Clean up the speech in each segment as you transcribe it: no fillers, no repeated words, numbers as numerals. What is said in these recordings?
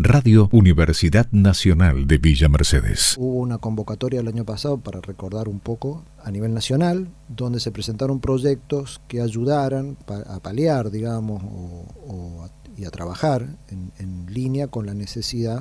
Radio Universidad Nacional de Villa Mercedes. Hubo una convocatoria el año pasado, para recordar un poco, a nivel nacional, donde se presentaron proyectos que ayudaran a paliar, digamos, y a trabajar en línea con la necesidad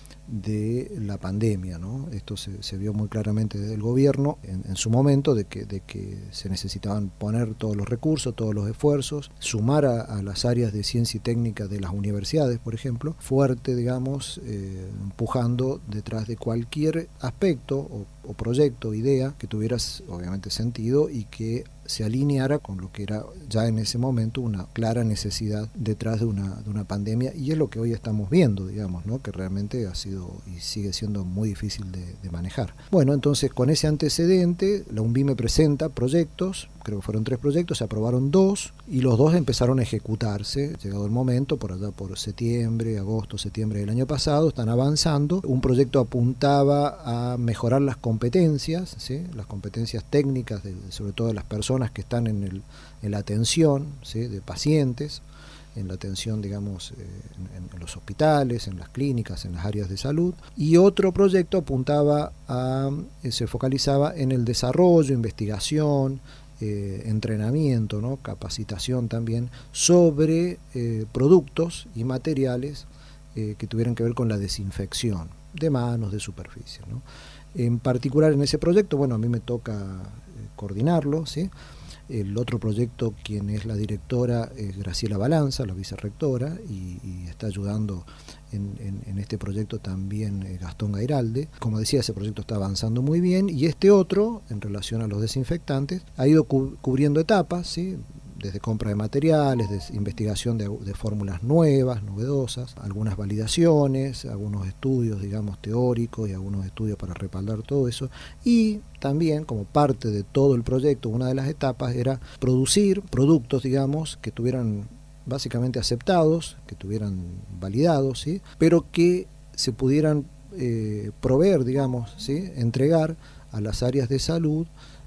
de la pandemia, ¿no? Esto se vio muy claramente desde el gobierno en su momento de que se necesitaban poner todos los recursos, todos los esfuerzos, sumar a las áreas de ciencia y técnica de las universidades, por ejemplo, fuerte, digamos, empujando detrás de cualquier aspecto o proyecto, idea que tuviera obviamente sentido y que se alineara con lo que era ya en ese momento una clara necesidad detrás de una pandemia, y es lo que hoy estamos viendo, digamos, ¿no? Que realmente ha sido y sigue siendo muy difícil de manejar. Bueno, entonces con ese antecedente, la UNVIME presenta proyectos, creo que fueron 3 proyectos, se aprobaron 2 y los 2 empezaron a ejecutarse, llegado el momento, por allá por agosto, septiembre del año pasado, están avanzando. Un proyecto apuntaba a mejorar las competencias, ¿sí? Las competencias técnicas, sobre todo de las personas que están en la atención, ¿sí? De pacientes, en la atención, digamos, en los hospitales, en las clínicas, en las áreas de salud. Y otro proyecto apuntaba se focalizaba en el desarrollo, investigación, entrenamiento, ¿no? Capacitación también, sobre productos y materiales que tuvieran que ver con la desinfección de manos, de superficie, ¿no? En particular en ese proyecto, bueno, a mí me toca coordinarlo, ¿sí? El otro proyecto, quien es la directora, es Graciela Balanza, la vicerrectora, y está ayudando en este proyecto también Gastón Gairalde. Como decía, ese proyecto está avanzando muy bien, y este otro, en relación a los desinfectantes, ha ido cubriendo etapas, ¿sí? Desde compra de materiales, de investigación de fórmulas nuevas, novedosas, algunas validaciones, algunos estudios, digamos, teóricos y algunos estudios para respaldar todo eso. Y también, como parte de todo el proyecto, una de las etapas era producir productos, digamos, que tuvieran básicamente aceptados, que tuvieran validados, ¿sí? Pero que se pudieran proveer, digamos, ¿sí? Entregar a las áreas de salud,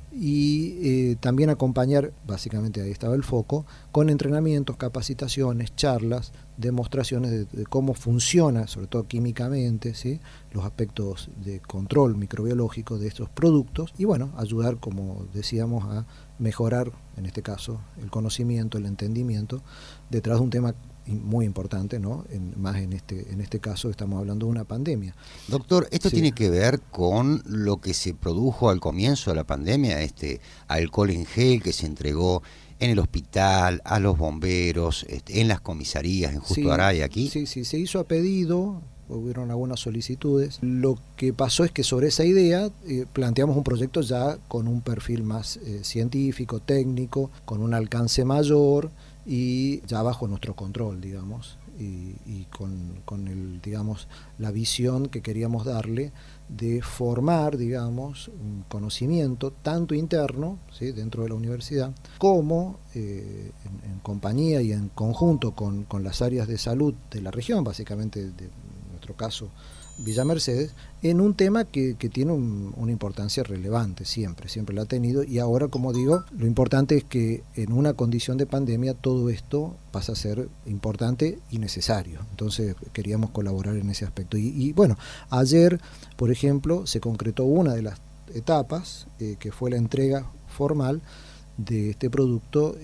y también acompañar, básicamente ahí estaba el foco, con entrenamientos, capacitaciones, charlas, demostraciones de cómo funciona, sobre todo químicamente, ¿sí? Los aspectos de control microbiológico de estos productos, y bueno, ayudar, como decíamos, a mejorar, en este caso, el conocimiento, el entendimiento, detrás de un tema muy importante, ¿no? Más en este caso estamos hablando de una pandemia. Doctor, ¿esto sí. tiene que ver con lo que se produjo al comienzo de la pandemia, este alcohol en gel que se entregó en el hospital, a los bomberos, en las comisarías, en Justo Araya, aquí? Sí, se hizo a pedido, hubieron algunas solicitudes. Lo que pasó es que sobre esa idea planteamos un proyecto ya con un perfil más científico, técnico, con un alcance mayor, y ya bajo nuestro control, digamos, y con el, digamos, la visión que queríamos darle de formar, digamos, un conocimiento tanto interno, ¿sí? Dentro de la universidad, como en compañía y en conjunto con las áreas de salud de la región, básicamente de nuestro caso Villa Mercedes, en un tema que tiene una importancia relevante, siempre la ha tenido, y ahora, como digo, lo importante es que en una condición de pandemia todo esto pasa a ser importante y necesario. Entonces queríamos colaborar en ese aspecto. Y bueno, ayer, por ejemplo, se concretó una de las etapas, que fue la entrega formal de este producto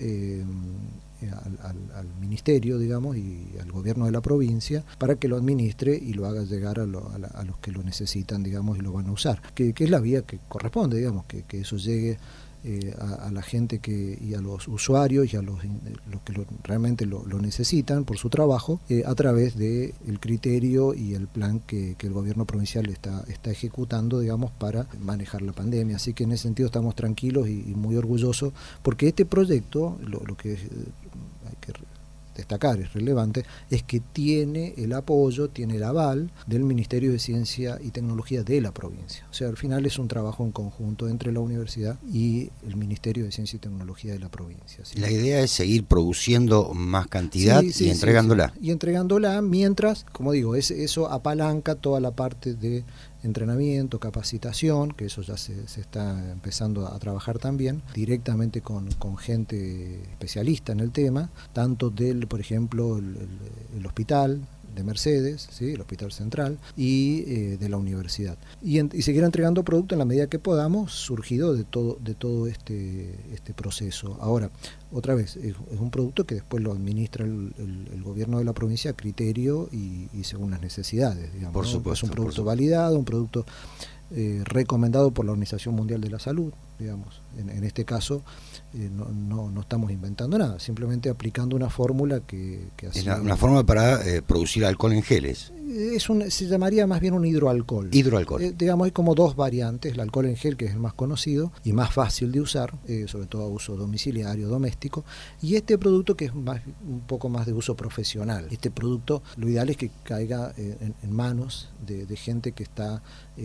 al ministerio, digamos, y al gobierno de la provincia, para que lo administre y lo haga llegar a los que lo necesitan, digamos, y lo van a usar, que es la vía que corresponde, digamos, que eso llegue a la gente y a los usuarios y a los que realmente lo necesitan por su trabajo, a través del criterio y el plan que el gobierno provincial está ejecutando, digamos, para manejar la pandemia. Así que en ese sentido estamos tranquilos y muy orgullosos, porque este proyecto, lo que hay que destacar, es relevante, es que tiene el apoyo, tiene el aval del Ministerio de Ciencia y Tecnología de la provincia. O sea, al final es un trabajo en conjunto entre la universidad y el Ministerio de Ciencia y Tecnología de la provincia. ¿Sí? La idea es seguir produciendo más cantidad y entregándola. Sí. Y entregándola mientras, como digo, eso apalanca toda la parte de entrenamiento, capacitación, que eso ya se está empezando a trabajar también, directamente con gente especialista en el tema, tanto por ejemplo, el hospital, de Mercedes, ¿sí? El Hospital Central, y de la universidad. Y seguir entregando producto en la medida que podamos, surgido de todo este proceso. Ahora, otra vez, es un producto que después lo administra el gobierno de la provincia a criterio y según las necesidades, digamos. Por supuesto, es un producto validado, un producto recomendado por la Organización Mundial de la Salud, digamos. En este caso no estamos inventando nada, simplemente aplicando una fórmula que es una fórmula para producir alcohol en geles. Se llamaría más bien un hidroalcohol. Digamos, hay como dos variantes: el alcohol en gel, que es el más conocido y más fácil de usar, sobre todo a uso domiciliario, doméstico, y este producto que es un poco más de uso profesional. Este producto, lo ideal es que caiga en manos de gente que está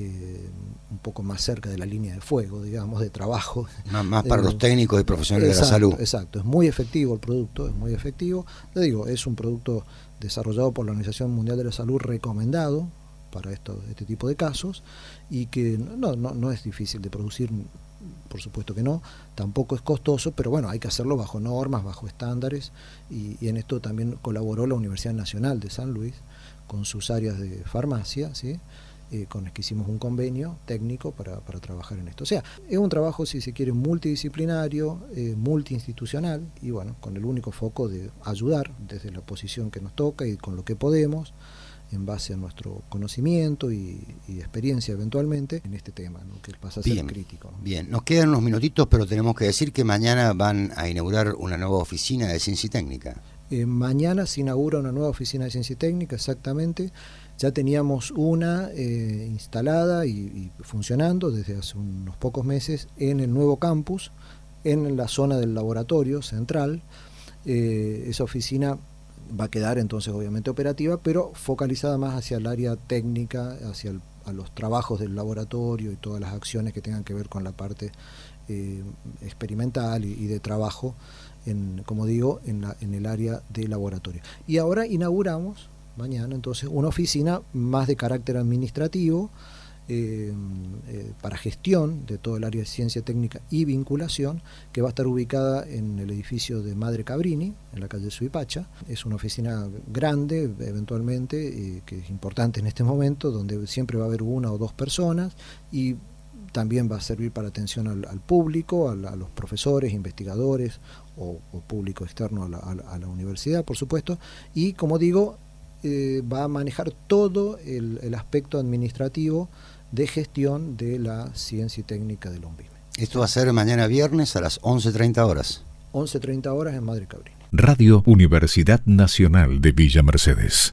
un poco más cerca de la línea de fuego, digamos, de trabajo. Más para los técnicos y profesionales de la salud. Exacto, es muy efectivo el producto, es muy efectivo. Le digo, es un producto desarrollado por la Organización Mundial de la Salud, recomendado para este tipo de casos, y que no es difícil de producir, por supuesto que no, tampoco es costoso, pero bueno, hay que hacerlo bajo normas, bajo estándares, y en esto también colaboró la Universidad Nacional de San Luis con sus áreas de farmacia, ¿sí? Con los que hicimos un convenio técnico para trabajar en esto. O sea, es un trabajo, si se quiere, multidisciplinario, multiinstitucional, y bueno, con el único foco de ayudar desde la posición que nos toca y con lo que podemos, en base a nuestro conocimiento y experiencia eventualmente en este tema, ¿no? Que pasa a ser crítico, ¿no? Bien, nos quedan unos minutitos, pero tenemos que decir que mañana van a inaugurar una nueva oficina de ciencia y técnica. Mañana se inaugura una nueva oficina de ciencia y técnica, exactamente. Ya teníamos una instalada y funcionando desde hace unos pocos meses en el nuevo campus, en la zona del laboratorio central. Esa oficina va a quedar entonces obviamente operativa, pero focalizada más hacia el área técnica, a los trabajos del laboratorio y todas las acciones que tengan que ver con la parte experimental y de trabajo, como digo, en el área de laboratorio. Y ahora inauguramos mañana entonces una oficina más de carácter administrativo, para gestión de todo el área de ciencia técnica y vinculación, que va a estar ubicada en el edificio de Madre Cabrini, en la calle Suipacha. Es una oficina grande, eventualmente, que es importante en este momento, donde siempre va a haber una o dos personas, y también va a servir para atención al público, a los profesores, investigadores o público externo a la universidad, por supuesto, y como digo, va a manejar todo el aspecto administrativo de gestión de la ciencia y técnica del UNVIME. Esto va a ser mañana viernes a las 11:30 horas. 11:30 horas en Madre Cabrini. Radio Universidad Nacional de Villa Mercedes.